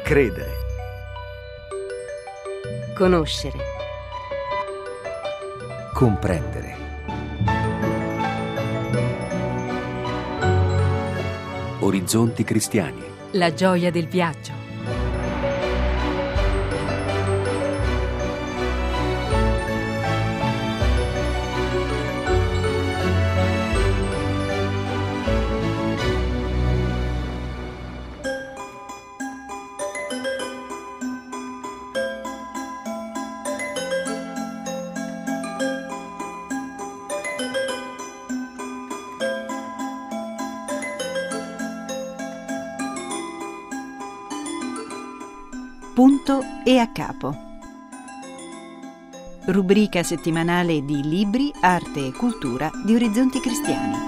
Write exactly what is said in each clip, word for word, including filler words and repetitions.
Credere. Conoscere. Comprendere. Orizzonti cristiani. La gioia del viaggio. Punto e a capo. Rubrica settimanale di libri, arte e cultura di Orizzonti Cristiani.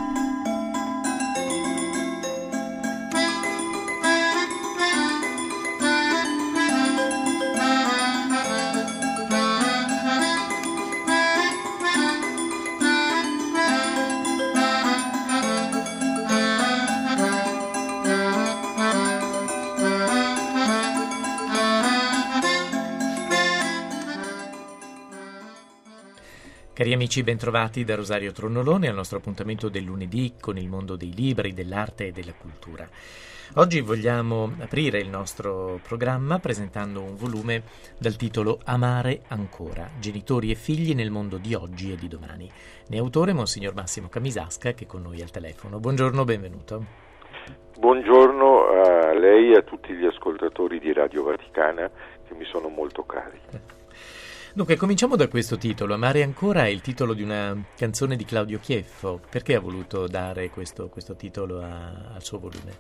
Cari amici, bentrovati da Rosario Tronnolone al nostro appuntamento del lunedì con il mondo dei libri, dell'arte e della cultura. Oggi vogliamo aprire il nostro programma presentando un volume dal titolo Amare ancora, genitori e figli nel mondo di oggi e di domani. Ne è autore Monsignor Massimo Camisasca, che è con noi al telefono. Buongiorno, benvenuto. Buongiorno a lei e a tutti gli ascoltatori di Radio Vaticana che mi sono molto cari. Dunque, cominciamo da questo titolo. Amare ancora è il titolo di una canzone di Claudio Chieffo. Perché ha voluto dare questo, questo titolo a, al suo volume?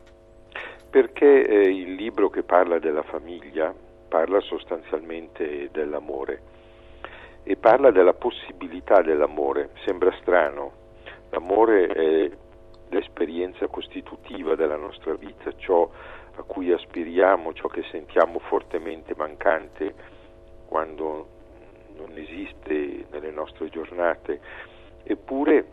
Perché eh, il libro che parla della famiglia parla sostanzialmente dell'amore e parla della possibilità dell'amore. Sembra strano, l'amore è l'esperienza costitutiva della nostra vita, ciò a cui aspiriamo, ciò che sentiamo fortemente mancante quando non esiste nelle nostre giornate, eppure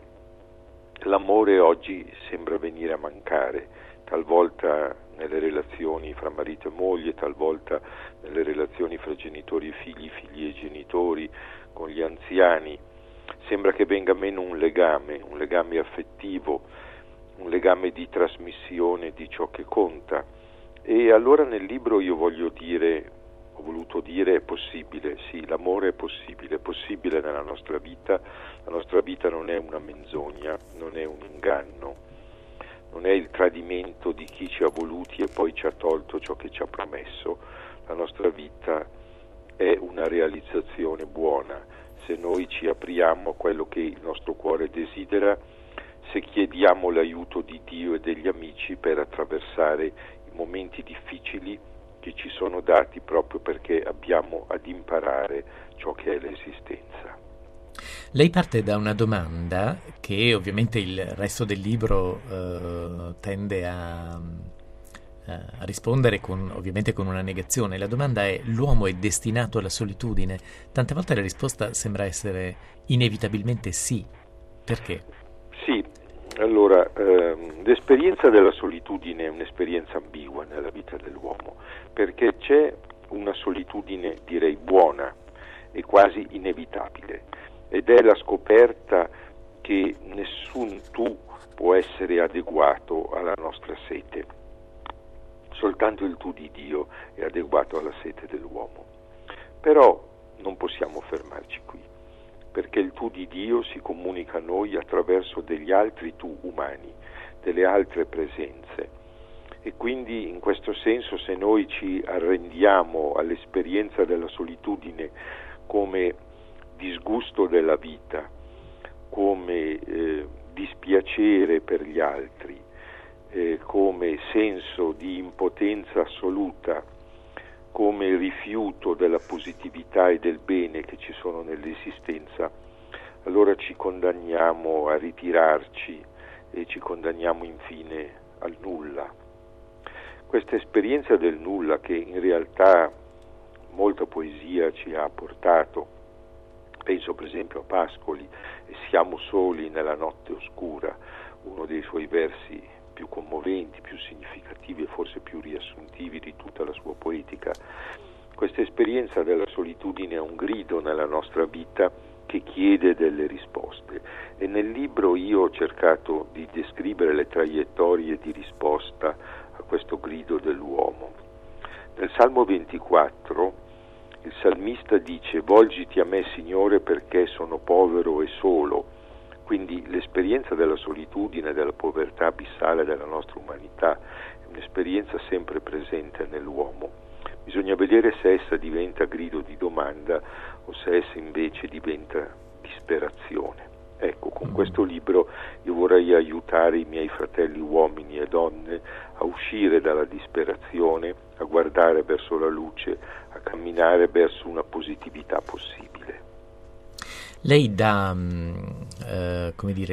l'amore oggi sembra venire a mancare, talvolta nelle relazioni fra marito e moglie, talvolta nelle relazioni fra genitori e figli, figli e genitori, con gli anziani. Sembra che venga meno un legame, un legame affettivo, un legame di trasmissione di ciò che conta. E allora nel libro io voglio dire Ho voluto dire è possibile, sì, l'amore è possibile, è possibile nella nostra vita. La nostra vita non è una menzogna, non è un inganno, non è il tradimento di chi ci ha voluti e poi ci ha tolto ciò che ci ha promesso. La nostra vita è una realizzazione buona se noi ci apriamo a quello che il nostro cuore desidera, se chiediamo l'aiuto di Dio e degli amici per attraversare i momenti difficili che ci sono dati proprio perché abbiamo ad imparare ciò che è l'esistenza. Lei parte da una domanda che ovviamente il resto del libro eh, tende a, a rispondere con, ovviamente con una negazione. La domanda è: l'uomo è destinato alla solitudine? Tante volte la risposta sembra essere inevitabilmente sì. Perché? Sì. Allora, ehm, l'esperienza della solitudine è un'esperienza ambigua nella vita dell'uomo, perché c'è una solitudine, direi, buona e quasi inevitabile, ed è la scoperta che nessun tu può essere adeguato alla nostra sete. Soltanto il tu di Dio è adeguato alla sete dell'uomo. Però non possiamo fermarci qui, perché il tu di Dio si comunica a noi attraverso degli altri tu umani, delle altre presenze. E quindi in questo senso, se noi ci arrendiamo all'esperienza della solitudine come disgusto della vita, come eh, dispiacere per gli altri, eh, come senso di impotenza assoluta, come rifiuto della positività e del bene che ci sono nell'esistenza, allora ci condanniamo a ritirarci e ci condanniamo infine al nulla. Questa esperienza del nulla, che in realtà molta poesia ci ha portato, penso per esempio a Pascoli, e siamo soli nella notte oscura, uno dei suoi versi più commoventi, più significativi e forse più riassuntivi di tutta la sua poetica. Questa esperienza della solitudine è un grido nella nostra vita che chiede delle risposte, e nel libro io ho cercato di descrivere le traiettorie di risposta a questo grido dell'uomo. Nel Salmo ventiquattro il salmista dice: volgiti a me, Signore, perché sono povero e solo. Quindi l'esperienza della solitudine, della povertà abissale della nostra umanità è un'esperienza sempre presente nell'uomo. Bisogna vedere se essa diventa grido di domanda o se essa invece diventa disperazione. Ecco, con questo libro io vorrei aiutare i miei fratelli uomini e donne a uscire dalla disperazione, a guardare verso la luce, a camminare verso una positività possibile. Lei dà, eh, come dire,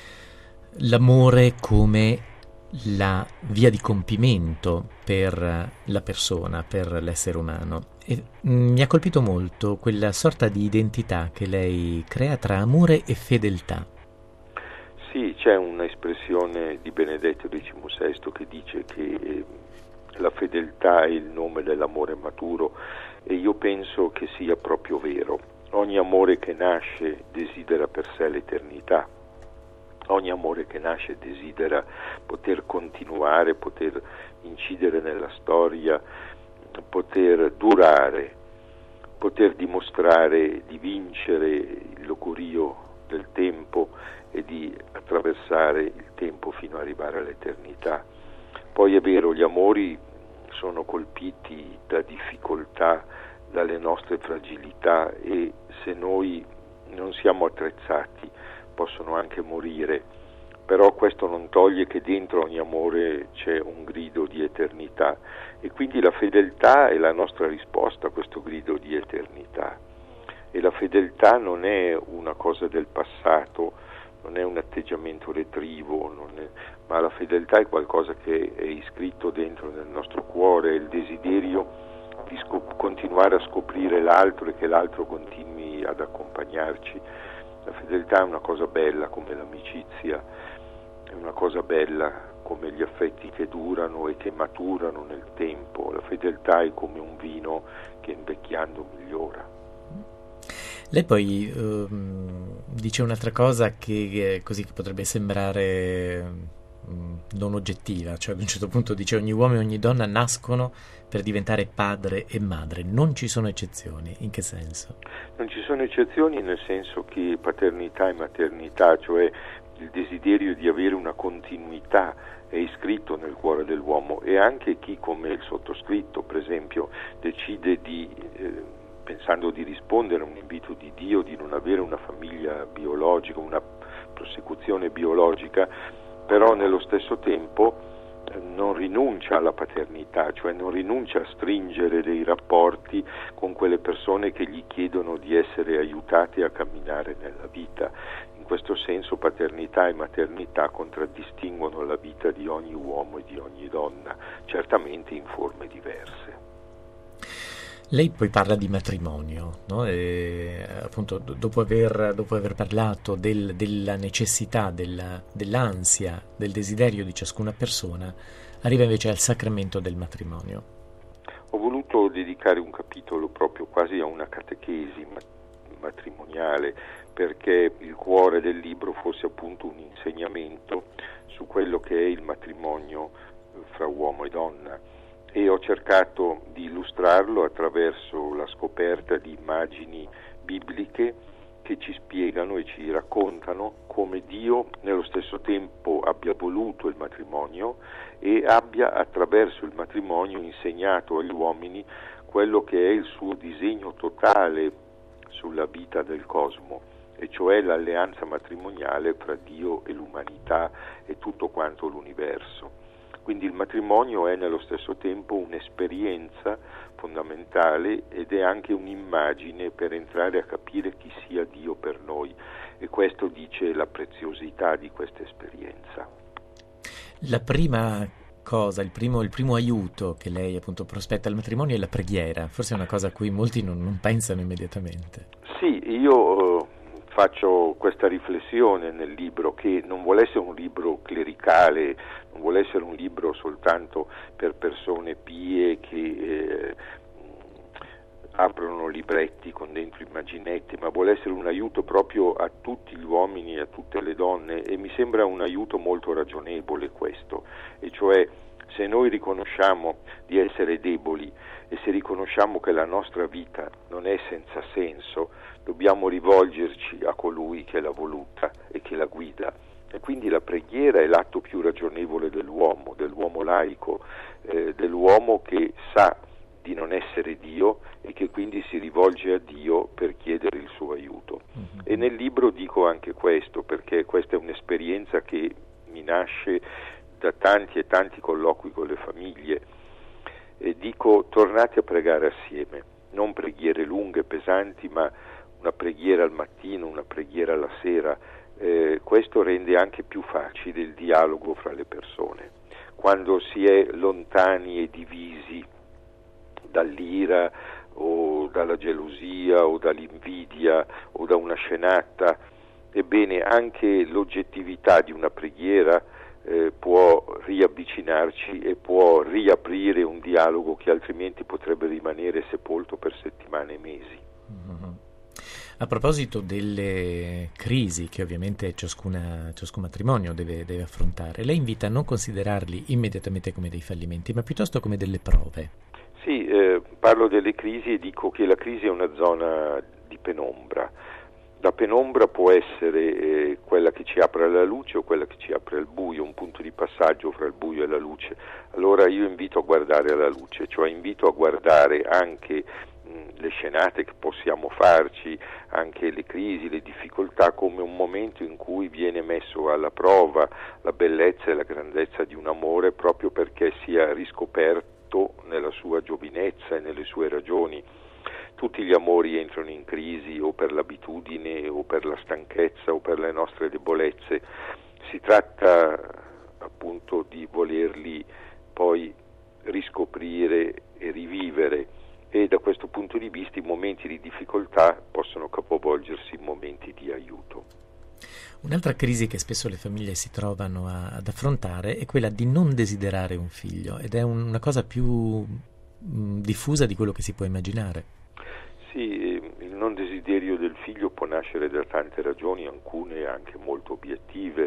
l'amore come la via di compimento per la persona, per l'essere umano, e mi ha colpito molto quella sorta di identità che lei crea tra amore e fedeltà. Sì, c'è un'espressione di Benedetto diciannovesimo che dice che la fedeltà è il nome dell'amore maturo, e io penso che sia proprio vero. Ogni amore che nasce desidera per sé l'eternità. Ogni amore che nasce desidera poter continuare, poter incidere nella storia, poter durare, poter dimostrare di vincere il logorio del tempo e di attraversare il tempo fino ad arrivare all'eternità. Poi è vero, gli amori sono colpiti da difficoltà, dalle nostre fragilità, e se noi non siamo attrezzati possono anche morire, però questo non toglie che dentro ogni amore c'è un grido di eternità, e quindi la fedeltà è la nostra risposta a questo grido di eternità. E la fedeltà non è una cosa del passato, non è un atteggiamento retrivo, non è, ma la fedeltà è qualcosa che è iscritto dentro nel nostro cuore, è il desiderio di scop- continuare a scoprire l'altro e che l'altro continui ad accompagnarci. La fedeltà è una cosa bella come l'amicizia, è una cosa bella come gli affetti che durano e che maturano nel tempo. La fedeltà è come un vino che invecchiando migliora. Lei poi um, dice un'altra cosa che, che così che potrebbe sembrare um, non oggettiva, cioè ad un certo punto dice: ogni uomo e ogni donna nascono per diventare padre e madre, non ci sono eccezioni. In che senso? Non ci sono eccezioni nel senso che paternità e maternità, cioè il desiderio di avere una continuità, è iscritto nel cuore dell'uomo, e anche chi come il sottoscritto, per esempio, decide di, eh, pensando di rispondere a un invito di Dio, di non avere una famiglia biologica, una prosecuzione biologica, però nello stesso tempo non rinuncia alla paternità, cioè non rinuncia a stringere dei rapporti con quelle persone che gli chiedono di essere aiutate a camminare nella vita. In questo senso paternità e maternità contraddistinguono la vita di ogni uomo e di ogni donna, certamente in forme diverse. Lei poi parla di matrimonio, no? E, appunto, dopo aver, dopo aver parlato del, della necessità, della, dell'ansia, del desiderio di ciascuna persona, arriva invece al sacramento del matrimonio. Ho voluto dedicare un capitolo proprio quasi a una catechesi matrimoniale, perché il cuore del libro fosse appunto un insegnamento su quello che è il matrimonio fra uomo e donna. E ho cercato di illustrarlo attraverso la scoperta di immagini bibliche che ci spiegano e ci raccontano come Dio nello stesso tempo abbia voluto il matrimonio e abbia attraverso il matrimonio insegnato agli uomini quello che è il suo disegno totale sulla vita del cosmo, e cioè l'alleanza matrimoniale fra Dio e l'umanità e tutto quanto l'universo. Quindi il matrimonio è nello stesso tempo un'esperienza fondamentale ed è anche un'immagine per entrare a capire chi sia Dio per noi, e questo dice la preziosità di questa esperienza. La prima cosa, il primo, il primo aiuto che lei appunto prospetta al matrimonio è la preghiera, forse è una cosa a cui molti non, non pensano immediatamente. Sì, io faccio questa riflessione nel libro, che non vuole essere un libro clericale, non vuole essere un libro soltanto per persone pie che eh, aprono libretti con dentro immaginetti, ma vuole essere un aiuto proprio a tutti gli uomini e a tutte le donne, e mi sembra un aiuto molto ragionevole questo, e cioè se noi riconosciamo di essere deboli e se riconosciamo che la nostra vita non è senza senso, dobbiamo rivolgerci a colui che l'ha voluta e che la guida. E quindi la preghiera è l'atto più ragionevole dell'uomo, dell'uomo laico, eh, dell'uomo che sa di non essere Dio e che quindi si rivolge a Dio per chiedere il suo aiuto. Mm-hmm. E nel libro dico anche questo, perché questa è un'esperienza che mi nasce da tanti e tanti colloqui con le famiglie, e dico: tornate a pregare assieme, non preghiere lunghe, pesanti, ma una preghiera al mattino, una preghiera alla sera. Eh, questo rende anche più facile il dialogo fra le persone. Quando si è lontani e divisi dall'ira o dalla gelosia o dall'invidia o da una scenata, ebbene anche l'oggettività di una preghiera eh, può riavvicinarci e può riaprire un dialogo che altrimenti potrebbe rimanere sepolto per settimane e mesi. Mm-hmm. A proposito delle crisi che ovviamente ciascuna, ciascun matrimonio deve, deve affrontare, lei invita a non considerarli immediatamente come dei fallimenti, ma piuttosto come delle prove. Sì, eh, parlo delle crisi e dico che la crisi è una zona di penombra. La penombra può essere eh, quella che ci apre alla luce o quella che ci apre al buio, un punto di passaggio fra il buio e la luce. Allora io invito a guardare alla luce, cioè invito a guardare anche mh, le scenate che possiamo farci, anche le crisi, le difficoltà, come un momento in cui viene messo alla prova la bellezza e la grandezza di un amore, proprio perché sia riscoperto nella sua giovinezza e nelle sue ragioni. Tutti gli amori entrano in crisi o per l'abitudine o per la stanchezza o per le nostre debolezze. Si tratta appunto di volerli poi riscoprire e rivivere, e da questo punto di vista i momenti di difficoltà possono capovolgersi in momenti di aiuto. Un'altra crisi che spesso le famiglie si trovano a, ad affrontare è quella di non desiderare un figlio, ed è un, una cosa più mh, diffusa di quello che si può immaginare. Sì, il non desiderio del figlio può nascere da tante ragioni, alcune anche molto obiettive,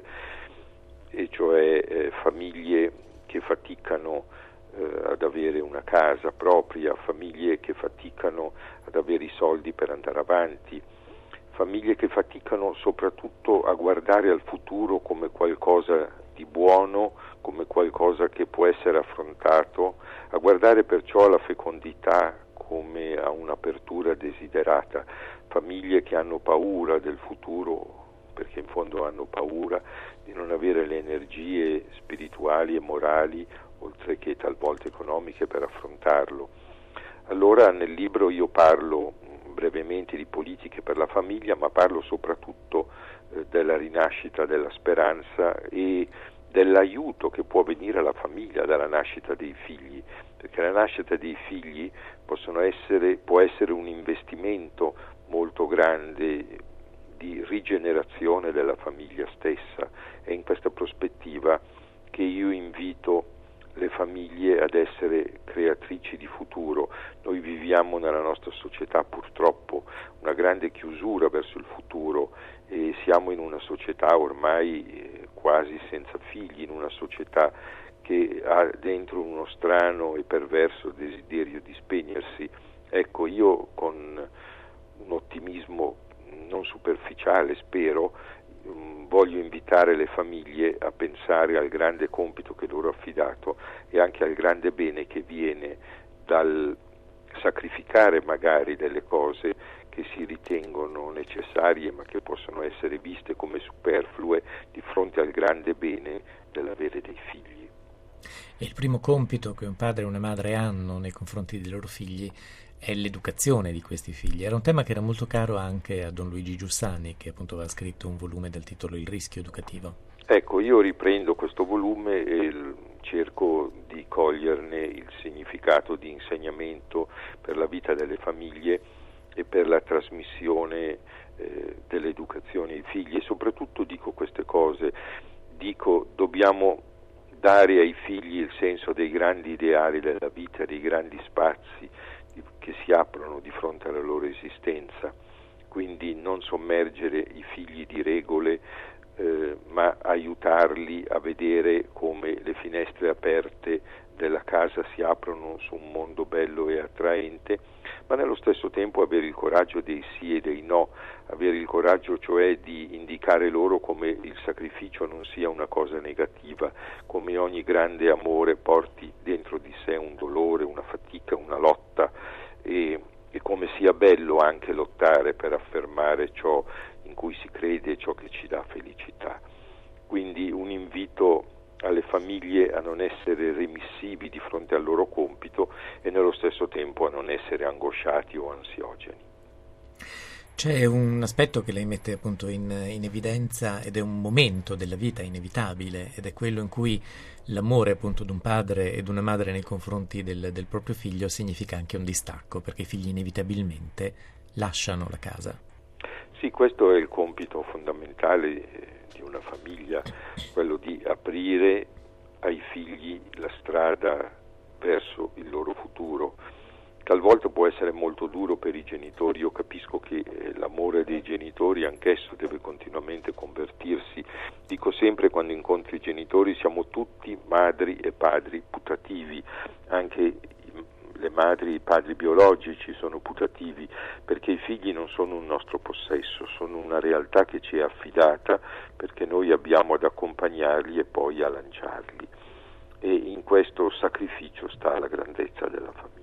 e cioè eh, famiglie che faticano eh, ad avere una casa propria, famiglie che faticano ad avere i soldi per andare avanti, famiglie che faticano soprattutto a guardare al futuro come qualcosa di buono, come qualcosa che può essere affrontato, a guardare perciò alla fecondità come a un'apertura desiderata, famiglie che hanno paura del futuro, perché in fondo hanno paura di non avere le energie spirituali e morali, oltre che talvolta economiche, per affrontarlo. Allora nel libro io parlo brevemente di politiche per la famiglia, ma parlo soprattutto eh, della rinascita della speranza e dell'aiuto che può venire alla famiglia dalla nascita dei figli, perché la nascita dei figli possono essere, può essere un investimento molto grande di rigenerazione della famiglia stessa. È in questa prospettiva che io invito le famiglie ad essere creatrici di futuro. Noi viviamo nella nostra società purtroppo una grande chiusura verso il futuro e siamo in una società ormai quasi senza figli, in una società che ha dentro uno strano e perverso desiderio di spegnersi. Ecco, io con un ottimismo non superficiale, spero, voglio invitare le famiglie a pensare al grande compito che loro ha affidato e anche al grande bene che viene dal sacrificare magari delle cose che si ritengono necessarie ma che possono essere viste come superflue di fronte al grande bene dell'avere dei figli. E il primo compito che un padre e una madre hanno nei confronti dei loro figli è l'educazione di questi figli. Era un tema che era molto caro anche a Don Luigi Giussani, che appunto aveva scritto un volume dal titolo Il rischio educativo. Ecco, io riprendo questo volume e cerco di coglierne il significato di insegnamento per la vita delle famiglie, e per la trasmissione eh, dell'educazione ai figli. E soprattutto dico queste cose, dico dobbiamo dare ai figli il senso dei grandi ideali della vita, dei grandi spazi che si aprono di fronte alla loro esistenza, quindi non sommergere i figli di regole, eh, ma aiutarli a vedere come le finestre aperte della casa si aprono su un mondo bello e attraente, ma nello stesso tempo avere il coraggio dei sì e dei no, avere il coraggio cioè di indicare loro come il sacrificio non sia una cosa negativa, come ogni grande amore porti dentro di sé un dolore, una fatica, una lotta, e, e come sia bello anche lottare per affermare ciò in cui si crede e ciò che ci dà felicità. Quindi un invito alle famiglie a non essere remissivi di fronte al loro compito e nello stesso tempo a non essere angosciati o ansiogeni. C'è un aspetto che lei mette appunto in, in evidenza, ed è un momento della vita inevitabile, ed è quello in cui l'amore appunto di un padre e di una madre nei confronti del, del proprio figlio significa anche un distacco, perché i figli inevitabilmente lasciano la casa. Sì, questo è il compito fondamentale di una famiglia, quello di aprire ai figli la strada verso il loro futuro. Talvolta può essere molto duro per i genitori, io capisco che eh, l'amore dei genitori anch'esso deve continuamente convertirsi. Dico sempre, quando incontro i genitori, siamo tutti madri e padri putativi, anche le madri e i padri biologici sono putativi, perché i figli non sono un nostro possesso, sono una realtà che ci è affidata, perché noi abbiamo ad accompagnarli e poi a lanciarli, e in questo sacrificio sta la grandezza della famiglia.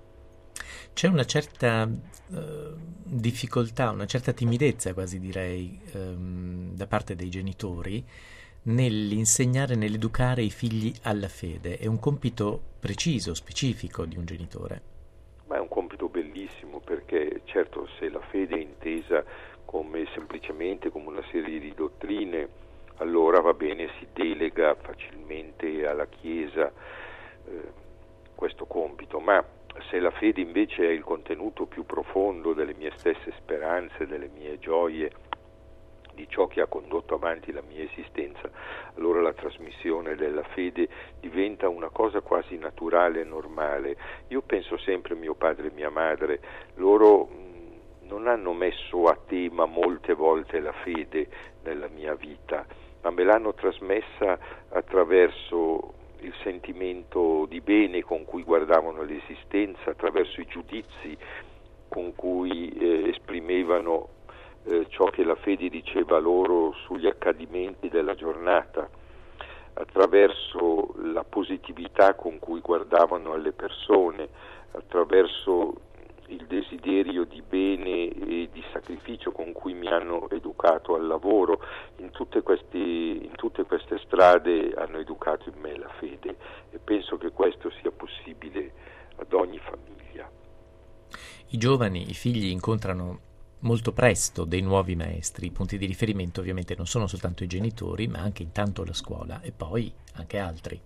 C'è una certa uh, difficoltà, una certa timidezza quasi direi um, da parte dei genitori nell'insegnare, nell'educare i figli alla fede. È un compito preciso, specifico di un genitore. Ma è un compito bellissimo, perché certo, se la fede è intesa come semplicemente come una serie di dottrine, allora va bene, si delega facilmente alla Chiesa eh, questo compito, ma se la fede invece è il contenuto più profondo delle mie stesse speranze, delle mie gioie, di ciò che ha condotto avanti la mia esistenza, allora la trasmissione della fede diventa una cosa quasi naturale e normale. Io penso sempre a mio padre e mia madre, loro mh, non hanno messo a tema molte volte la fede nella mia vita, ma me l'hanno trasmessa attraverso il sentimento di bene con cui guardavano l'esistenza, attraverso i giudizi con cui eh, esprimevano eh, ciò che la fede diceva loro sugli accadimenti della giornata, attraverso la positività con cui guardavano alle persone, attraverso il desiderio di bene e di sacrificio con cui mi hanno educato al lavoro. In tutte queste, in tutte queste strade hanno educato in me la fede, e penso che questo sia possibile ad ogni famiglia. I giovani, i figli incontrano molto presto dei nuovi maestri. I punti di riferimento ovviamente non sono soltanto i genitori, ma anche intanto la scuola e poi anche altri.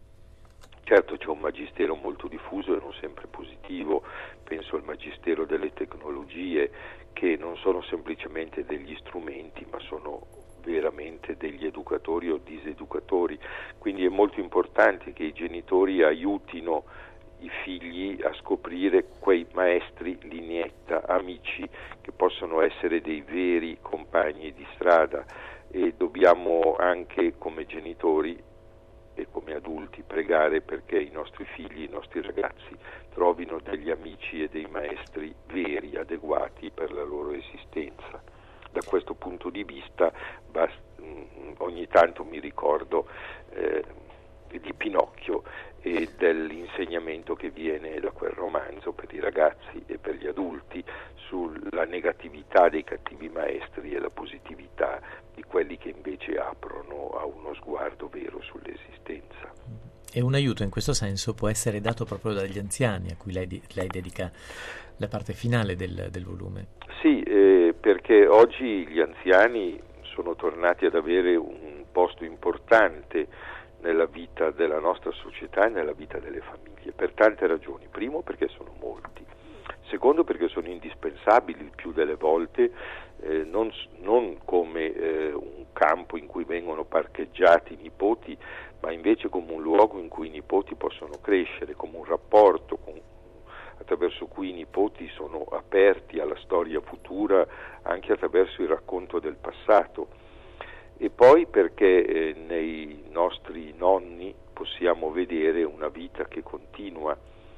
Certo, c'è un magistero molto diffuso e non sempre positivo, penso al magistero delle tecnologie, che non sono semplicemente degli strumenti, ma sono veramente degli educatori o diseducatori, quindi è molto importante che i genitori aiutino i figli a scoprire quei maestri lineetta, amici, che possono essere dei veri compagni di strada, e dobbiamo anche come genitori e come adulti pregare perché i nostri figli, i nostri ragazzi trovino degli amici e dei maestri veri, adeguati per la loro esistenza. Da questo punto di vista bast- ogni tanto mi ricordo eh, di Pinocchio e dell'insegnamento che viene da quel romanzo per i ragazzi e per gli adulti sulla negatività dei cattivi maestri e la positività di quelli che invece aprono a uno sguardo vero sull'esistenza. E un aiuto in questo senso può essere dato proprio dagli anziani, a cui lei, lei dedica la parte finale del, del volume. Sì, eh, perché oggi gli anziani sono tornati ad avere un posto importante nella vita della nostra società e nella vita delle famiglie, per tante ragioni. Primo, perché sono molti. secondo perché sono indispensabili il più delle volte, eh, non, non come eh, un campo in cui vengono parcheggiati i nipoti, ma invece come un luogo in cui i nipoti possono crescere, come un rapporto con, attraverso cui i nipoti sono aperti alla storia futura, anche attraverso il racconto del passato. E poi perché eh, nei nostri nonni possiamo vedere una vita che continua,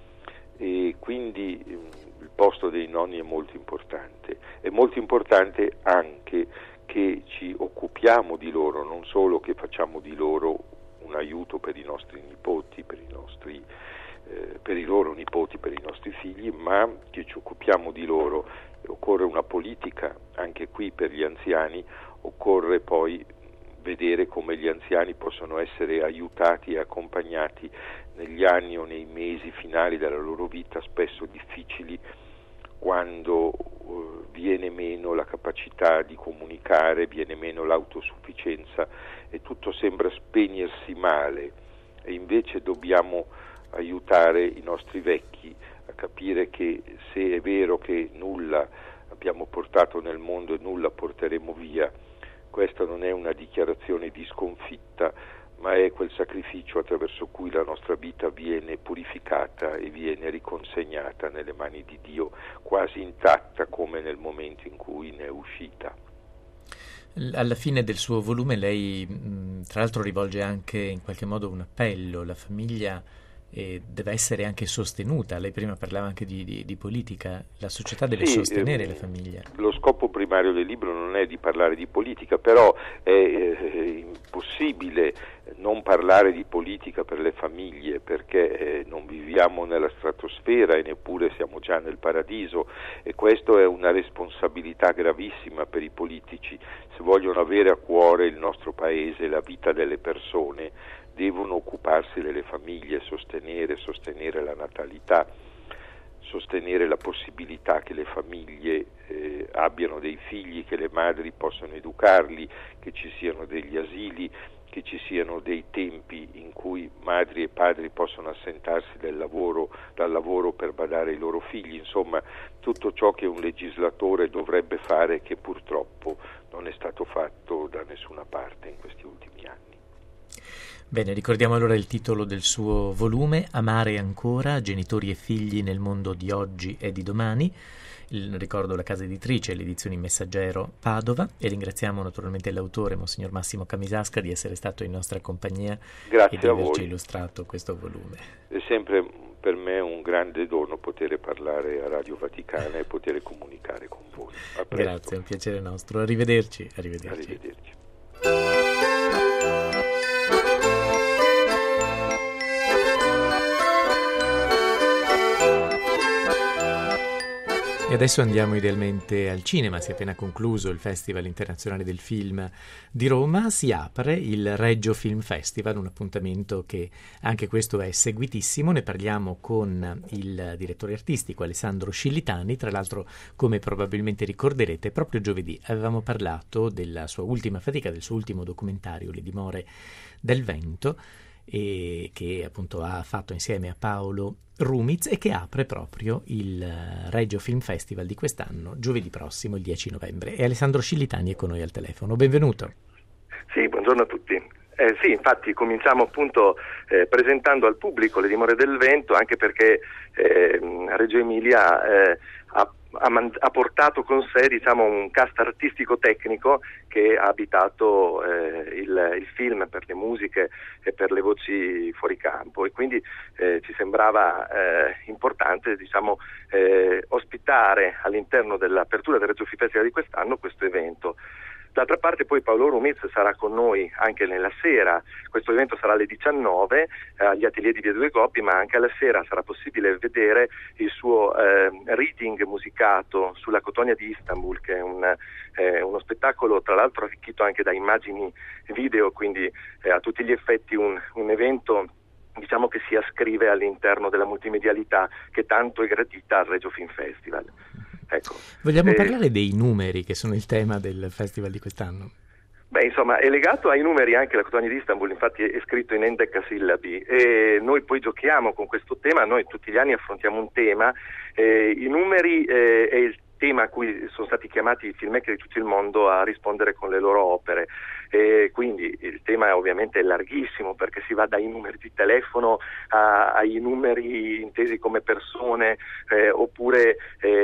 e quindi eh, il posto dei nonni è molto importante. È molto importante anche che ci occupiamo di loro, non solo che facciamo di loro un aiuto per i nostri nipoti, per i nostri eh, per i loro nipoti, per i nostri figli, ma che ci occupiamo di loro. Occorre una politica anche qui per gli anziani, occorre poi vedere come gli anziani possono essere aiutati e accompagnati negli anni o nei mesi finali della loro vita, spesso difficili, quando uh, viene meno la capacità di comunicare, viene meno l'autosufficienza e tutto sembra spegnersi male, e invece dobbiamo aiutare i nostri vecchi a capire che se è vero che nulla abbiamo portato nel mondo e nulla porteremo via, questa non è una dichiarazione di sconfitta, ma è quel sacrificio attraverso cui la nostra vita viene purificata e viene riconsegnata nelle mani di Dio, quasi intatta come nel momento in cui ne è uscita. Alla fine del suo volume lei, tra l'altro, rivolge anche in qualche modo un appello. La famiglia eh, deve essere anche sostenuta. Lei prima parlava anche di, di, di politica. La società deve sì, sostenere eh, la famiglia. Lo scopo primario del libro non è di parlare di politica, però è eh, impossibile non parlare di politica per le famiglie, perché eh, non viviamo nella stratosfera e neppure siamo già nel paradiso, e questo è una responsabilità gravissima per i politici. Se vogliono avere a cuore il nostro paese, la vita delle persone, devono occuparsi delle famiglie, sostenere, sostenere la natalità, sostenere la possibilità che le famiglie eh, abbiano dei figli, che le madri possano educarli, che ci siano degli asili, che ci siano dei tempi in cui madri e padri possono assentarsi del lavoro, dal lavoro per badare ai loro figli, insomma tutto ciò che un legislatore dovrebbe fare, che purtroppo non è stato fatto da nessuna parte in questi ultimi anni. Bene, ricordiamo allora il titolo del suo volume, Amare ancora, genitori e figli nel mondo di oggi e di domani. Il, ricordo la casa editrice, le edizioni Messaggero Padova, e ringraziamo naturalmente l'autore, Monsignor Massimo Camisasca, di essere stato in nostra compagnia. Grazie e di a averci voi. Illustrato questo volume. È sempre per me un grande dono poter parlare a Radio Vaticana e poter comunicare con voi. A presto. Grazie, è un piacere nostro. Arrivederci. Arrivederci. Arrivederci. E adesso andiamo idealmente al cinema. Si è appena concluso il Festival Internazionale del Film di Roma, si apre il Reggio Film Festival, un appuntamento che anche questo è seguitissimo. Ne parliamo con il direttore artistico Alessandro Scillitani. Tra l'altro, come probabilmente ricorderete, proprio giovedì avevamo parlato della sua ultima fatica, del suo ultimo documentario, Le dimore del vento, e che appunto ha fatto insieme a Paolo Rumiz, e che apre proprio il Reggio Film Festival di quest'anno, giovedì prossimo, il dieci novembre. E Alessandro Scillitani è con noi al telefono. Benvenuto. Sì, buongiorno a tutti. Eh, sì, infatti cominciamo appunto eh, presentando al pubblico Le dimore del vento, anche perché eh, Reggio Emilia eh, ha Ha, man- ha portato con sé, diciamo, un cast artistico tecnico che ha abitato eh, il, il film per le musiche e per le voci fuori campo, e quindi eh, ci sembrava eh, importante, diciamo, eh, ospitare all'interno dell'apertura del Reggio Film Festival di quest'anno questo evento. D'altra parte poi Paolo Rumiz sarà con noi anche nella sera. Questo evento sarà alle diciannove eh, agli Atelier di Via Due Gobbi, ma anche alla sera sarà possibile vedere il suo eh, reading musicato sulla Cotonia di Istanbul, che è un, eh, uno spettacolo tra l'altro arricchito anche da immagini video, quindi eh, a tutti gli effetti un, un evento, diciamo, che si ascrive all'interno della multimedialità che tanto è gradita al Reggio Film Festival. Ecco. Vogliamo eh, parlare dei numeri che sono il tema del festival di quest'anno? Beh, insomma, è legato ai numeri anche la Cotogne di Istanbul, infatti è scritto in endecasillabi, e noi poi giochiamo con questo tema. Noi tutti gli anni affrontiamo un tema, eh, i numeri eh, è il tema a cui sono stati chiamati i filmmaker di tutto il mondo a rispondere con le loro opere, e quindi il tema è ovviamente larghissimo, perché si va dai numeri di telefono a, ai numeri intesi come persone, eh, oppure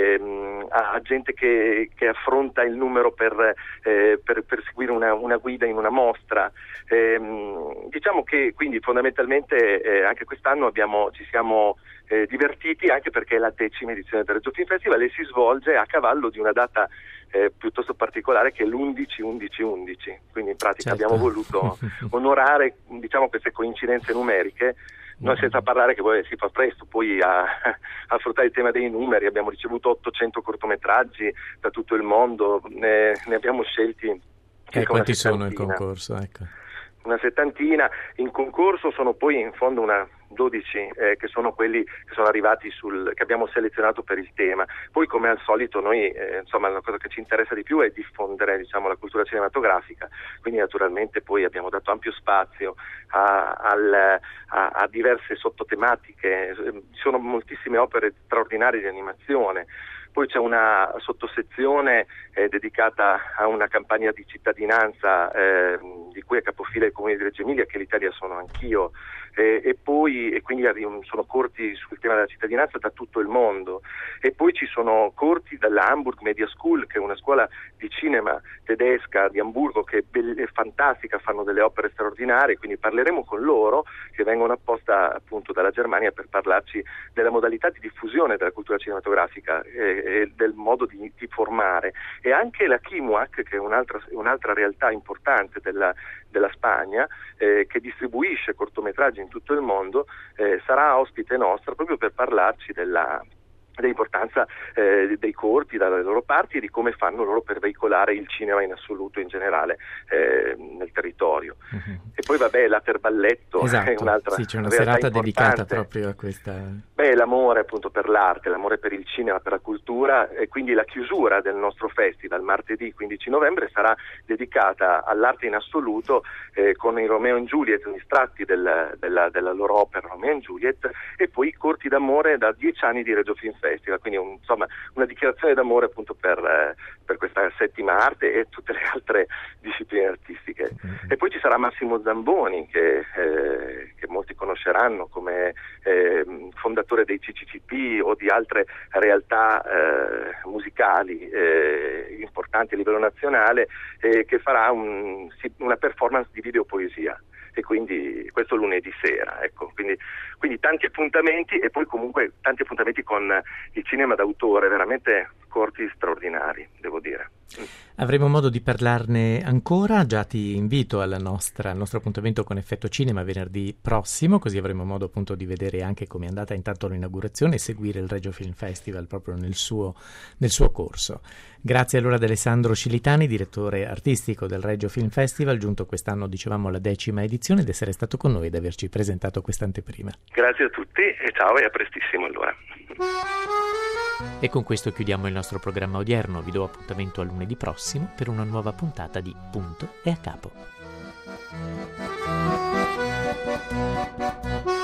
eh, a, a gente che, che affronta il numero per, eh, per, per seguire una, una guida in una mostra. Eh, diciamo che quindi fondamentalmente eh, anche quest'anno abbiamo, ci siamo eh, divertiti, anche perché è la decima edizione del Reggio Film Festival e si svolge a cavallo di una data eh, piuttosto particolare, che è l'undici undici undici, quindi in pratica certo. abbiamo voluto onorare, diciamo, queste coincidenze numeriche, non senza parlare che poi si fa presto poi a, a affrontare il tema dei numeri. Abbiamo ricevuto ottocento cortometraggi da tutto il mondo, ne, ne abbiamo scelti e quanti sono in concorso? Ecco. Una settantina. In concorso sono poi in fondo una dodici eh, che sono quelli che sono arrivati sul che abbiamo selezionato per il tema. Poi, come al solito, noi eh, insomma la cosa che ci interessa di più è diffondere, diciamo, la cultura cinematografica, quindi naturalmente poi abbiamo dato ampio spazio a, al, a, a diverse sottotematiche. Ci sono moltissime opere straordinarie di animazione. Poi c'è una sottosezione eh, dedicata a una campagna di cittadinanza eh, di cui è capofila il Comune di Reggio Emilia, che l'Italia sono anch'io, eh, e poi e quindi sono corti sul tema della cittadinanza da tutto il mondo. E poi ci sono corti dalla Hamburg Media School, che è una scuola di cinema tedesca di Amburgo, che è, be- è fantastica, fanno delle opere straordinarie, quindi parleremo con loro, che vengono apposta appunto dalla Germania per parlarci della modalità di diffusione della cultura cinematografica eh, e del modo di, di formare. E anche la Kimuac, che è un'altra, un'altra realtà importante della, della Spagna, eh, che distribuisce cortometraggi in tutto il mondo, eh, sarà ospite nostra proprio per parlarci della dell'importanza eh, dei corti dalle loro parti e di come fanno loro per veicolare il cinema in assoluto in generale eh, nel territorio. Uh-huh. E poi vabbè, l'Aterballetto esatto. è un'altra sì, c'è una realtà serata importante. dedicata proprio a questa. Beh, l'amore appunto per l'arte, l'amore per il cinema, per la cultura, e quindi la chiusura del nostro festival martedì quindici novembre sarà dedicata all'arte in assoluto, eh, con i Romeo and Juliet, gli estratti del, della, della loro opera Romeo and Juliet, e poi i corti d'amore da dieci anni di Reggio Film Festival, quindi un, insomma una dichiarazione d'amore appunto per, eh, per questa settima arte e tutte le altre discipline artistiche. Mm-hmm. E poi ci sarà Massimo Zamboni, che, eh, che molti conosceranno come eh, fondatore dei C C C P o di altre realtà eh, musicali eh, importanti a livello nazionale, eh, che farà un, una performance di videopoesia. E quindi questo lunedì sera, ecco, quindi, quindi tanti appuntamenti, e poi comunque tanti appuntamenti con il cinema d'autore, veramente corti straordinari, devo dire. Avremo modo di parlarne ancora, già ti invito alla nostra, al nostro appuntamento con Effetto Cinema venerdì prossimo, così avremo modo appunto di vedere anche come è andata intanto l'inaugurazione e seguire il Reggio Film Festival proprio nel suo, nel suo corso. Grazie allora ad Alessandro Cilitani, direttore artistico del Reggio Film Festival, giunto quest'anno diciamo alla decima edizione, ed essere stato con noi ed averci presentato quest'anteprima. Grazie a tutti e ciao, e a prestissimo allora. E con questo chiudiamo il nostro programma odierno. Vi do appuntamento a lunedì prossimo per una nuova puntata di Punto e a Capo.